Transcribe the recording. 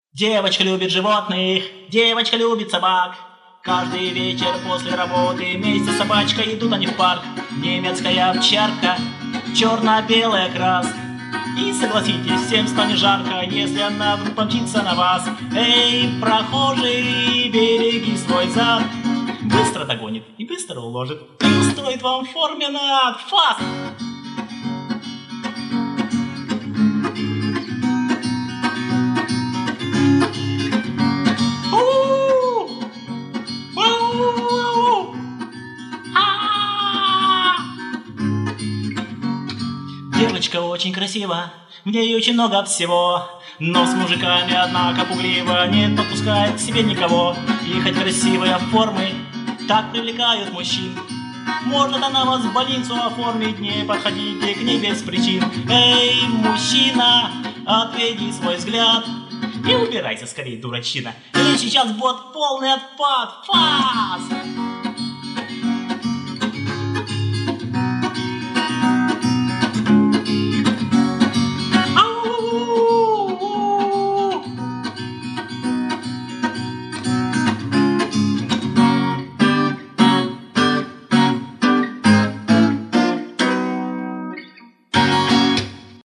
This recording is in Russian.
Девочка любит животных, девочка любит собак. Каждый вечер после работы вместе с собачкой идут они в парк. Немецкая овчарка, черно-белый окрас. И согласитесь, всем станет жарко, если она вдруг помчится на вас. Эй, прохожий, береги свой зад. Быстро догонит и быстро уложит, и устроит вам в форме на фаст. Девочка очень красива, в ней очень много всего, но с мужиками, однако, пугливо, не подпускает к себе никого. И хоть красивые формы так привлекают мужчин, может она вас в больницу оформить, не подходите к ней без причин. Эй, мужчина, отведи свой взгляд и убирайся скорее, дурачина, или сейчас будет полный отпад. Фас!